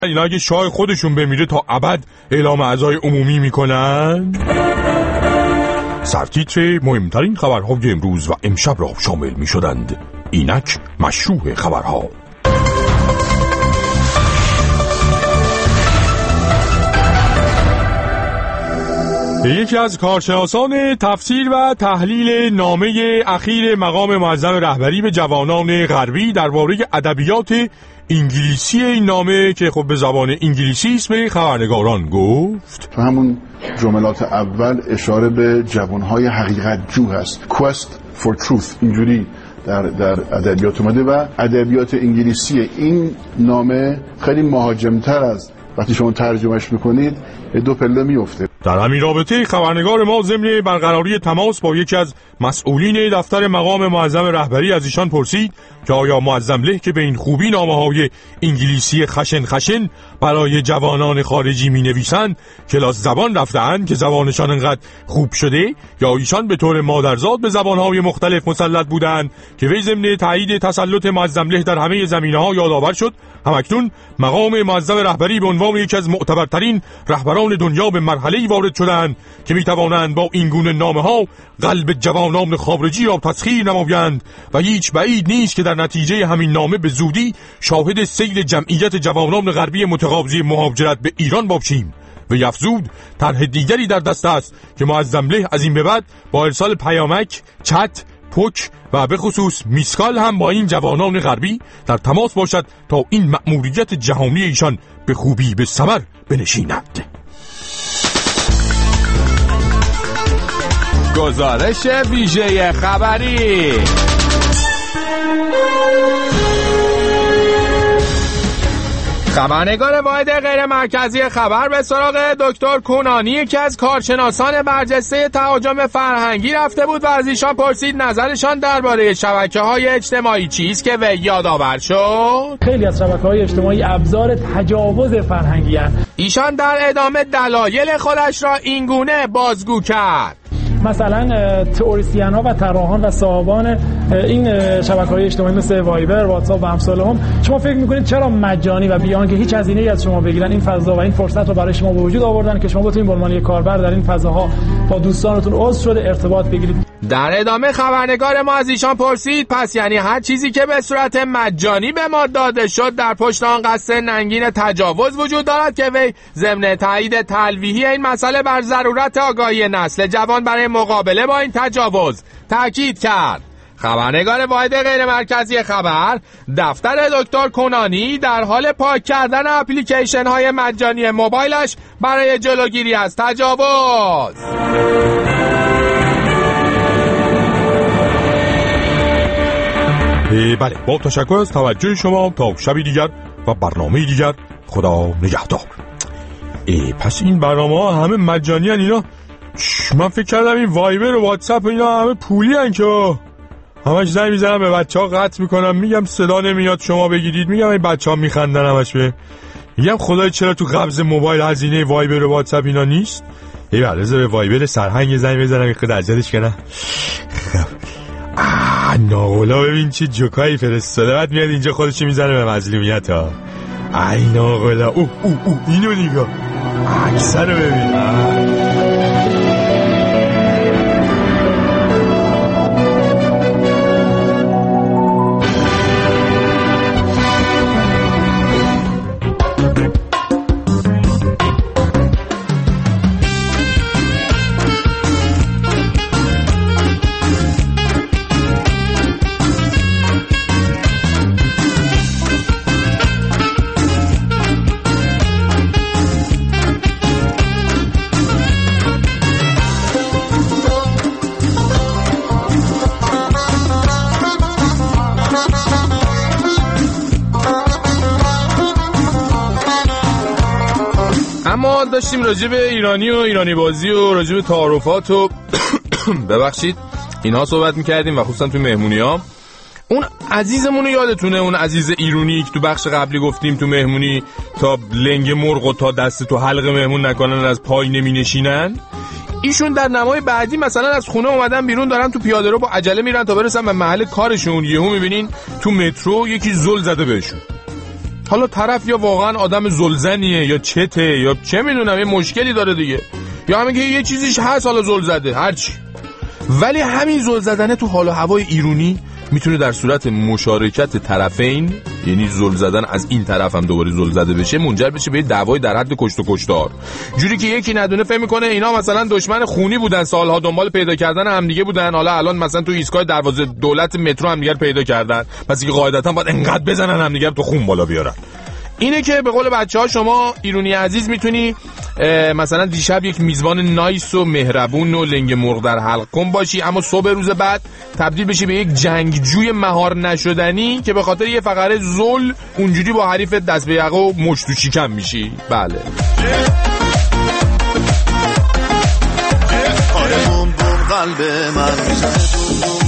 اینا اگه شاه خودشون بمیره تا ابد اعلام عزای عمومی میکنن؟ سرتیتر مهمترین خبرهای امروز و امشب را شامل میشدند. اینک مشروع خبرها. یکی از کارشناسان تفسیر و تحلیل نامه اخیر مقام معظم رهبری به جوانان غربی درباره ادبیات انگلیسی این نامه که خب به زبان انگلیسی است به خبرنگاران گفت تو همون جملات اول اشاره به جوانهای حقیقت جو هست. Quest for truth اینجوری در ادبیات اومده و ادبیات انگلیسی این نامه خیلی مهاجمتر از وقتی شما ترجمهش میکنید به دو پله میفته. در همین رابطه خبرنگار ما ضمن برقراری تماس با یکی از مسئولین دفتر مقام معظم رهبری از ایشان پرسید که آیا معظم له که به این خوبی نامه‌های انگلیسی خشن برای جوانان خارجی می‌نویسند کلاس زبان رفته‌اند که زبانشان انقدر خوب شده، یا ایشان به طور مادرزاد به زبان‌های مختلف مسلط بودند که وی ضمن تایید تسلط معظم له در همه زمینه‌ها یادآور شد. همکنون مقام معظم رهبری به عنوان یکی از معتبرترین رهبران دنیا به مرحله‌ای وارد شدند که می‌توانند با این گونه نامه‌ها قلب جوانان خارجی را تسخیر نمایند و هیچ بعید نیست که در نتیجه همین نامه به زودی شاهد سیل جمعیت جوانان غربی متقاضی مهاجرت به ایران باشیم. و افزود طرح دیگری در دست است که معظم له از این به بعد با ارسال پیامک، چت، پوک و به خصوص میسکال هم با این جوانان غربی در تماس باشد تا این مأموریت جهانی ایشان به خوبی به ثمر بنشیند. گزارش ویژه خبری. خبرنگار واحد غیر مرکزی خبر به سراغ دکتر کنانی که از کارشناسان برجسته تهاجم فرهنگی رفته بود و از ایشان پرسید نظرشان درباره شبکه‌های اجتماعی چیست که وی یادآور شد. خیلی از شبکه‌های اجتماعی ابزار تجاوز فرهنگی هستند. ایشان در ادامه دلایل خودش را اینگونه بازگو کرد. مثلا تئوریسین ها و طراحان و صاحبان این شبکه‌های اجتماعی مثل وایبر، واتساپ و امثال هم، شما فکر می‌کنید چرا مجانی و بیان که هیچ هزینه‌ای از شما بگیرن این فضا و این فرصت رو برای شما به وجود آوردن که شما بتونید به عنوان یک کاربر در این فضاها با دوستانتون عضو شده ارتباط بگیرید. در ادامه خبرنگار ما از ایشان پرسید پس یعنی هر چیزی که به صورت مجانی به ما داده شد در پشت آن قصد ننگین تجاوز وجود دارد که وی ضمن تایید تلویحی این مسئله بر ضرورت آگاهی نسل جوان برای مقابله با این تجاوز تاکید کرد. خبرنگار واحد غیر مرکزی خبر دفتر دکتر کنانی در حال پاک کردن اپلیکیشن های مجانی موبایلش برای جلوگیری از تجاوز. بله، با تشکر از توجه شما تا شبی دیگر و برنامه دیگر. خدا نگهدار. پس این برنامه ها همه مجانی هن اینا؟ من فکر کردم این وایبر و واتساپ اینا همه پولی هن که همش زنگ میزنم به بچه ها قطع میکنم، میگم صدا نمیاد شما بگیرید، میگم این بچه ها میخندن همش میگم خدای چرا تو قبض موبایل هزینه وایبر و واتساپ اینا نیست؟ بله به وایبر سرهنگ زنگ بزنم خود اذیتش کنم. ناغلا ببین چه جوکایی فرستاده، بعد میاد اینجا خودش میزنه به مظلومیت ها. ای ناغلا اینو نگاه اکثر رو ببین. اما داشتیم راجع به ایرانی و ایرانی بازی و راجع به تعارفات و ببخشید اینها صحبت میکردیم و خصوصا توی مهمونی‌ها. اون عزیزمونو یادتونه، اون عزیز ایرانی که تو بخش قبلی گفتیم تو مهمونی تا لنگ مرغ و تا دست تو حلق مهمون نکنن از پای نمی نشینن، ایشون در نمای بعدی مثلا از خونه اومدن بیرون دارن تو پیاده رو با عجله میرن تا برسن به محل کارشون، یهو میبینین تو مترو یکی زل زده بهشون. حالا طرف یا واقعا آدم زلزنیه یا چته یا چه میدونم یه مشکلی داره دیگه، یا همین که یه چیزیش هست حالا زل زده هرچی. ولی همین زل زدن تو حال و هوای ایرانی میتونه در صورت مشارکت طرفین، یعنی زل زدن از این طرف هم دوباره زل زده بشه، منجر بشه به دعوای در حد کشت و کشتار. جوری که یکی ندونه فهم میکنه اینا مثلا دشمن خونی بودن، سالها دنبال پیدا کردن همدیگه بودن، حالا الان مثلا تو ایستگاه دروازه دولت مترو همدیگه پیدا کردن، پس دیگه قاعدتا باید انقدر بزنن همدیگه تو خون بالا بیارن. اینه که به قول بچه‌ها شما ایرانی عزیز میتونی مثلا دیشب یک میزبان نایس و مهربون و لنگ مرغ در حلق کن باشی، اما صبح روز بعد تبدیل بشی به یک جنگجوی مهار نشدنی که به خاطر یه فقره زل اونجوری با حریف دست به یقه و مشت و شکم میشی. بله قلب من میزنه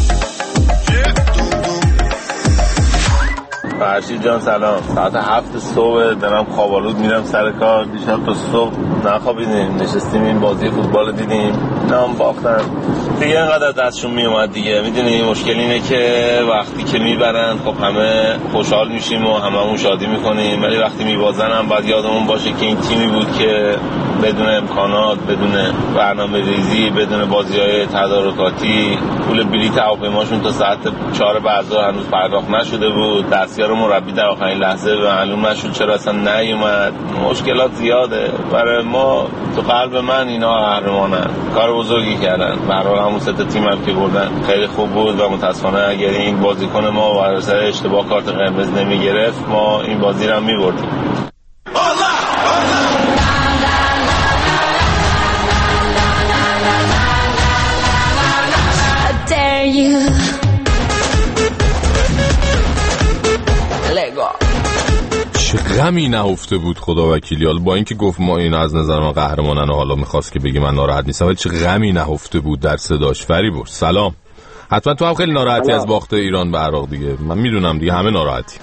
فرشید جان سلام. ساعت 7 صبح دارم خوابالود میرم سر کار. دیشب تا صبح نخوابیدیم، نشستیم این بازی فوتبال دیدیم، نام باختن دیگه، اینقدر دستشون میومد دیگه. میدونی مشکل اینه که وقتی که میبرن خب همه خوشحال میشیم و هممون شادی میکنیم، ولی وقتی میبازن هم باید یادمون باشه که این تیمی بود که بدون امکانات، بدون برنامه ریزی، بدون بازی‌های تدارکاتی، پول بلیط هواپیماشون تا ساعت 4 بعد هنوز پرداخت نشده بود. دستیار مربی در آخرین لحظه معلوم نشد چرا اصلا نیومد. مشکلات زیاده برای ما. تو قلب من اینا قهرمانن، کار بزرگی کردن. به هر حال همون ست تیم هم که بردن خیلی خوب بود و متاسفانه اگر این بازیکن ما بر اثر اشتباه کارت قرمز نمیگرفت ما این بازی رو هم می‌بردیم. چه غمی نهفته بود خدا وکیلی. حالا با اینکه گفت ما این از نظر من قهرمانن و حالا میخواست که بگی من ناراحت نیستم، ولی چه غمی نهفته بود در صداش. فریبرز سلام. حتما تو هم خیلی ناراحتی از باخت ایران به عراق دیگه، من میدونم دیگه همه ناراحتی.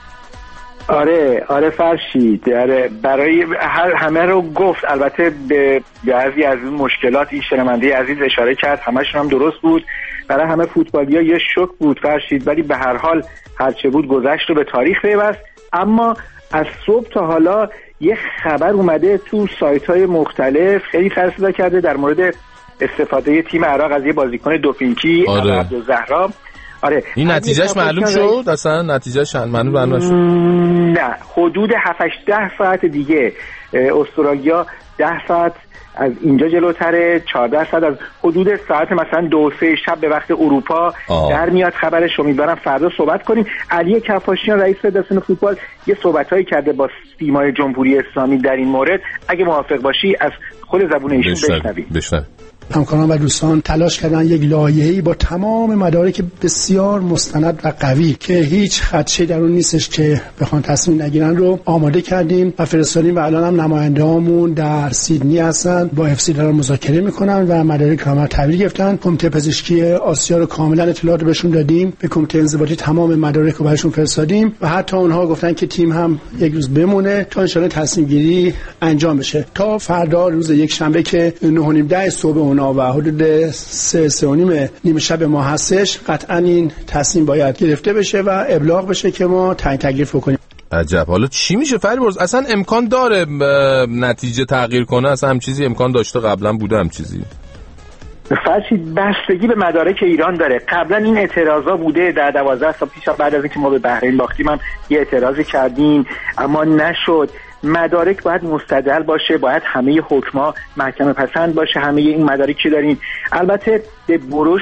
آره فرشید، برای همه رو گفت. البته به بعضی از این مشکلات این شنونده عزیز اشاره کرد، همشون هم درست بود. برای همه فوتبالیا یه شوک بود فرشید، ولی به هر حال هرچه بود گذشت رو به تاریخ پیوست. اما از صبح تا حالا یه خبر اومده تو سایت‌های مختلف، خیلی سر کرده در مورد استفاده تیم عراق از یه بازیکن دوپینگی عبدالزهرا. آره این نتیجهش معلوم شد؟ اصلا نتیجهش معلوم نشد؟ نه، حدود 7-8 ساعت دیگه استرالیا 10 ساعت از اینجا جلوتره، 14 ساعت از حدود ساعت مثلا 2-3 شب به وقت اروپا در میاد خبرش. امیدوارم فردا صحبت کنیم. علی کفاشیان رئیس فدراسیون فوتبال یه صحبتایی کرده با سیمای جمهوری اسلامی در این مورد. اگه موافق باشی از خود زبون ایشون بشنویم. همکاران و دوستان تلاش کردن یک لایحه‌ای با تمام مدارک بسیار مستند و قوی که هیچ خدشه‌ای در اون نیستش که بخوان تصمیم نگیرن رو آماده کردیم و فرستادیم و الان هم نماینده‌هامون در سیدنی هستن، با FC دارن مذاکره میکنن و مدارک کامل تحویل گرفتن. کمیته پزشکی آسیا رو کاملا اطلاعات بهشون دادیم، به کمیته انضباطی تمام مدارک رو براشون فرستادیم و حتی اونها گفتن که تیم هم یک روز بمونه تا ان شاءالله تصمیم گیری انجام بشه. تا فردا روز یک شنبه که 9:30 صبح و حدود 3:30 نیم شب ما هستش، قطعا این تصمیم باید گرفته بشه و ابلاغ بشه که ما تعیین تکلیف بکنیم. عجب. حالا چی میشه فریبرز؟ اصلا امکان داره نتیجه تغییر کنه؟ اصلا هم چیزی امکان داشته؟ قبلا بوده هم چیزی؟ فرشید بستگی به مدارک ایران داره. قبلا این اعتراضا بوده، در 12 سال پیش بعد از اینکه ما به بحرین باختیم هم یه اعتراضی کردیم اما نشد. مدارک باید مستدل باشه، باید همه حکما محکمه پسند باشه، همه این مدارکی که داریم. البته به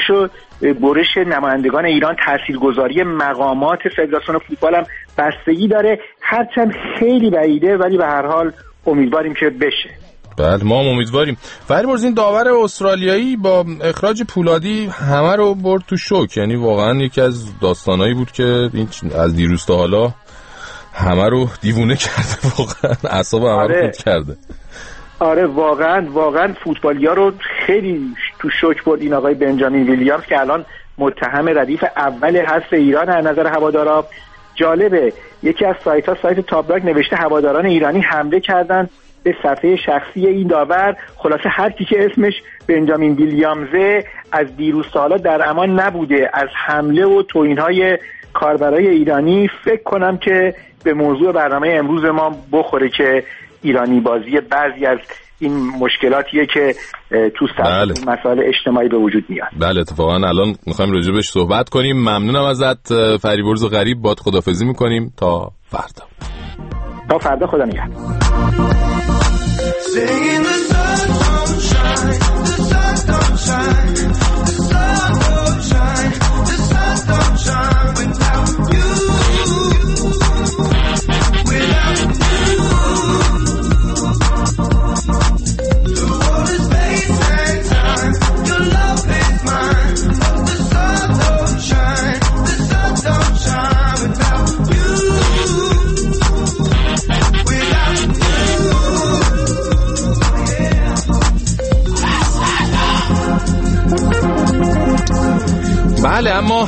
برش نمایندگان ایران تاثیرگذاری مقامات فدراسیون فوتبال هم بستگی داره، هرچند خیلی بعیده، ولی به هر حال امیدواریم که بشه. بله ما هم امیدواریم. فریبرز این داور استرالیایی با اخراج پولادی همه رو برد تو شوک، یعنی واقعا یکی از داستانایی بود که از دیروز تا حالا همه رو دیوونه کرده، واقعا اعصاب همه رو خورد کرده. آره واقعا فوتبالیا رو خیلی تو شوک برد این آقای بنجامین ویلیامز که الان متهم ردیف اول حذف ایران از نظر هوادارا. جالبه یکی از سایت تابلاک نوشته هواداران ایرانی حمله کردن به صفحه شخصی این داور. خلاصه هر کی که اسمش بنجامین ویلیامزه از دیروز تا حالا در امان نبوده از حمله و توهین‌های کاربرای ایرانی. فکر کنم که به موضوع برنامه امروز ما بخوره که ایرانی بازی بعضی از این مشکلاتیه که تو مسائل اجتماعی به وجود میاد. بله اتفاقا الان میخوایم راجع بهش صحبت کنیم. ممنونم ازت فریبرز غریب، باد خداحافظی میکنیم تا فردا. تا فردا، خدا نگهدار. بله، اما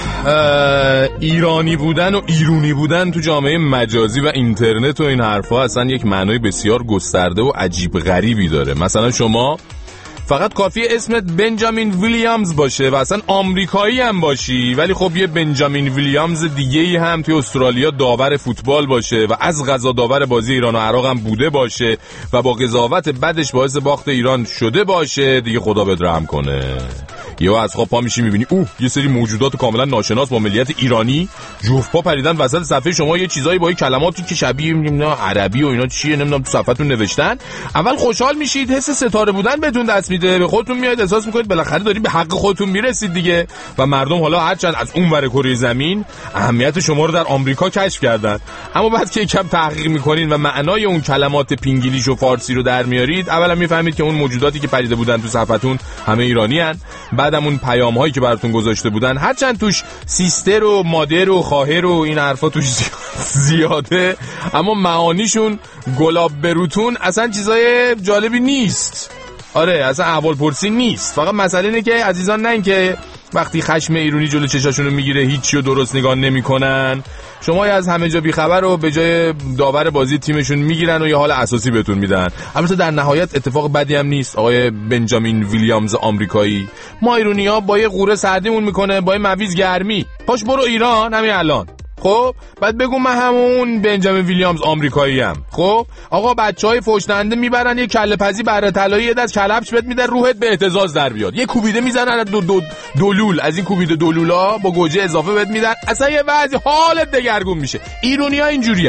ایرانی بودن و ایرونی بودن تو جامعه مجازی و اینترنت و این حرفا اصلا یک معنای بسیار گسترده و عجیب غریبی داره. مثلا شما فقط کافیه اسمت بنجامین ویلیامز باشه و اصلا آمریکایی هم باشی، ولی خب یه بنجامین ویلیامز دیگه‌ای هم توی استرالیا داور فوتبال باشه و از قضا داور بازی ایران و عراق هم بوده باشه و با قضاوت بدش باعث باخت ایران شده باشه، دیگه خدا بهت رحم کنه. یا از خواب پا میشی میبینی یه سری موجودات کاملا ناشناس با ملیت ایرانی جفت پا پریدن وسط صفحه شما، یه چیزایی با کلماتی که شبیه عربی و اینا چیه نمیدونم تو صفحتون نوشتن. اول خوشحال میشید، حس ستاره بودن بهتون دست میده، به خودتون میاد، احساس میکنید بالاخره دارید به حق خودتون میرسید دیگه. و مردم حالا هرچند از اون ور کره زمین اهمیت شما رو در آمریکا کشف کردن، اما بعد که یکم تحقیق میکنین و معنای اون کلمات پینگلیش و فارسی رو در میارید، اولا میفهمید که اون موجوداتی که پریده بودن تو صفحتون همه ایرانی ان. بعدم اون پیام هایی که براتون گذاشته بودن هرچند توش سیستر و مادر و خواهر و این حرفا توش زیاده، اما معانیشون گلاب بروتون اصلا چیزای جالبی نیست. آره اصلا احوالپرسی نیست. فقط مسئله اینه که عزیزان نه اینکه وقتی خشم ایرونی جلو چشاشونو میگیره هیچی رو درست نگاه نمیکنن، شما از همه جا بیخبر رو به جای داور بازی تیمشون میگیرن و یه حال اساسی بهتون میدن. البته در نهایت اتفاق بدی هم نیست. آقای بنجامین ویلیامز آمریکایی، ما ایرونی‌ها با یه قوره سردیمون میکنه، با یه مویز گرمی، پاش برو ایران همین الان. خب بعد بگو من همون بنجامین ویلیامز آمریکایی ام. خب آقا بچهای فوشنده میبرن یه کله پزی بره طلایی یه دست کلبش بهت میدن، روحت به اهتزاز در بیاد، یه کوبیده میزنن دولول از این کوبیده دولولا با گوجه اضافه بهت میدن، اصلا یه وضع حالت دگرگون میشه. ایرونی‌ها اینجوریه.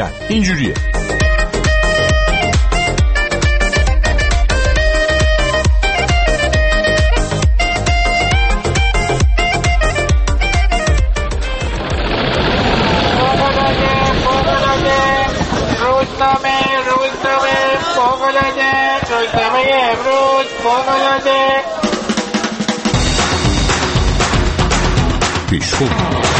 روزنامه امروز فوق‌العاده پیشخوب.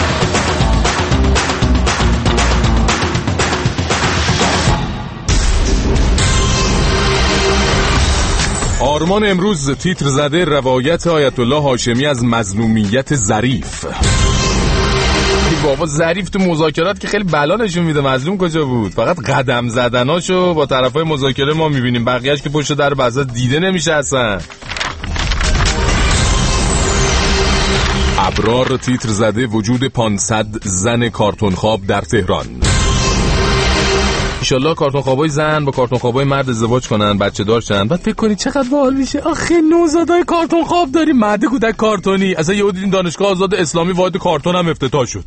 آرمان امروز تیتر زده روایت آیت الله هاشمی از مظلومیت ظریف. بابا ظریف تو مذاکرات که خیلی بلا نشون میده، مظلوم کجا بود؟ فقط قدم زدناشو با طرفای مذاکره ما میبینیم، بقیه‌اش که پشت در بزا دیده نمیشه اصلا. ابرار تیتر زده وجود 500 زن کارتون خواب در تهران. انشالله کارتون خوابای زن با کارتون خوابای مرد ازدواج کنن، بچه دار شن، بعد فکر کنید چقدر باحال میشه. آخه نوزادای کارتون خواب داریم، مهد کودک کارتونی. اصلا یهو دیدیم دانشگاه آزاد اسلامی واحد کارتون هم افتتاح شد.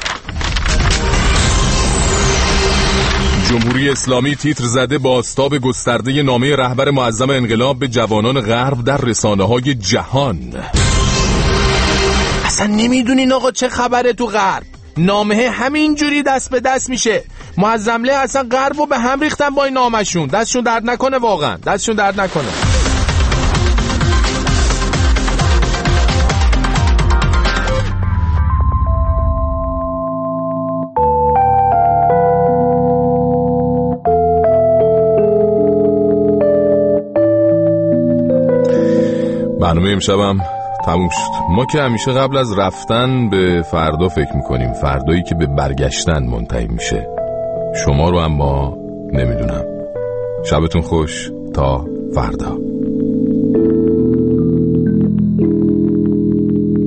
جمهوری اسلامی تیتر زده با آستاب گسترده نامه رهبر معظم انقلاب به جوانان غرب در رسانه‌های جهان. اصلا نمیدونین آقا چه خبره تو غرب؟ نامه همینجوری دست به دست میشه. معظمله اصلا غربو به هم ریختن با این نامشون. دستشون درد نکنه، واقعا دستشون درد نکنه. برنامه امشبم تموم شد. ما که همیشه قبل از رفتن به فردا فکر میکنیم، فردایی که به برگشتن منتهی میشه. شما رو اما نمیدونم. شبتون خوش تا فردا.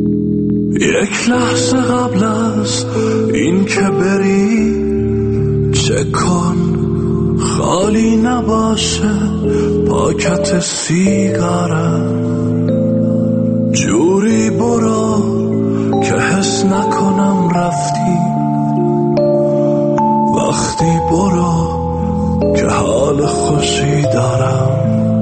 یک لحظه قبل از این که بری چک کن خالی نباشه پاکت سیگارم، جوری برو که حس نکنم رفتی، وقتی برو که حال خوشی دارم.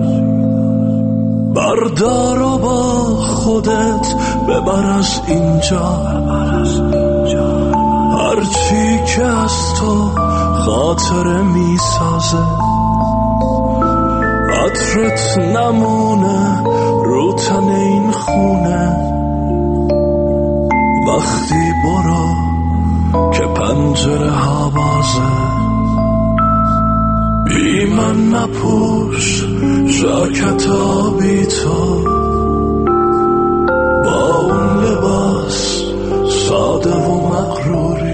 بردار و با خودت ببر از اینجا، هرچی که از تو خاطره می سازه، عطرت نمونه رو تن این خونه، وقتی برو که پنجره ها بازه. بی من نپوش ژاکت آبی تو، با اون لباس ساده و مغروری،